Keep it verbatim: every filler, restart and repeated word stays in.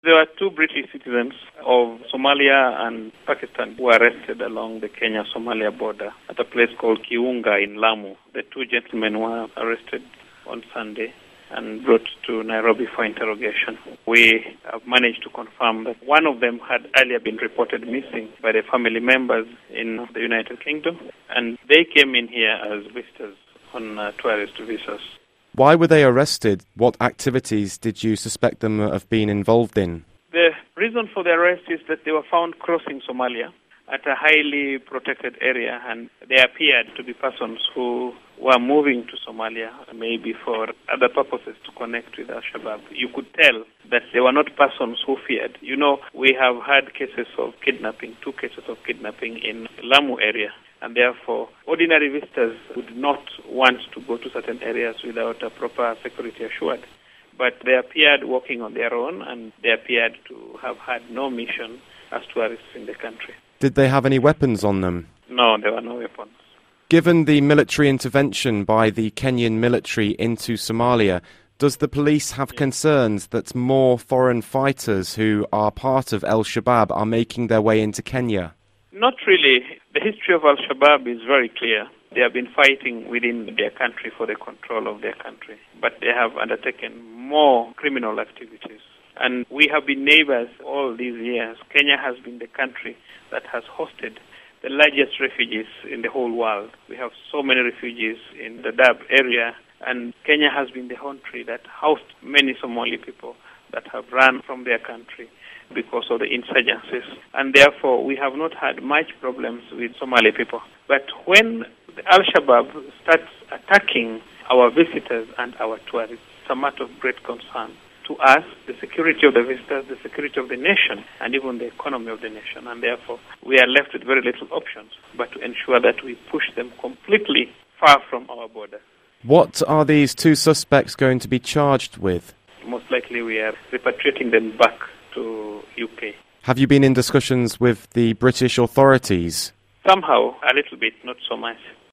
There were two British citizens of Somalia and Pakistan who were arrested along the Kenya-Somalia border at a place called Kiunga in Lamu. The two gentlemen were arrested on Sunday and brought to Nairobi for interrogation. We have managed to confirm that one of them had earlier been reported missing by the family members in the United Kingdom, and they came in here as visitors on uh, tourist visas. Why were they arrested? What activities did you suspect them of being involved in? The reason for the arrest is that they were found crossing Somalia at a highly protected area, and they appeared to be persons who were moving to Somalia, maybe for other purposes to connect with Al-Shabaab. You could tell that they were not persons who feared. You know, we have had cases of kidnapping, two cases of kidnapping in Lamu area, and therefore ordinary visitors would not want to go to certain areas without a proper security assured. But they appeared walking on their own, and they appeared to have had no mission as tourists in the country. Did they have any weapons on them? No, there were no weapons. Given the military intervention by the Kenyan military into Somalia, does the police have concerns that more foreign fighters who are part of Al-Shabaab are making their way into Kenya? Not really. The history of Al-Shabaab is very clear. They have been fighting within their country for the control of their country, but they have undertaken more criminal activities. And we have been neighbors all these years. Kenya has been the country that has hosted the largest refugees in the whole world. We have so many refugees in the Dadaab area, and Kenya has been the country that housed many Somali people that have run from their country because of the insurgencies. And therefore, we have not had much problems with Somali people. But when the Al-Shabaab starts attacking our visitors and our tourists, it's a matter of great concern to us, the security of the visitors, the security of the nation, and even the economy of the nation. And therefore, we are left with very little options but to ensure that we push them completely far from our border. What are these two suspects going to be charged with? Most likely we are repatriating them back to U K. Have you been in discussions with the British authorities? Somehow, a little bit, not so much.